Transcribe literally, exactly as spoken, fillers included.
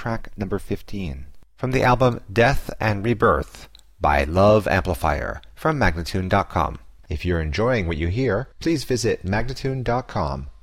track number fifteen, from the album Death and Rebirth by Love Amplifier from Magnatune dot com. If you're enjoying what you hear, please visit Magnatune dot com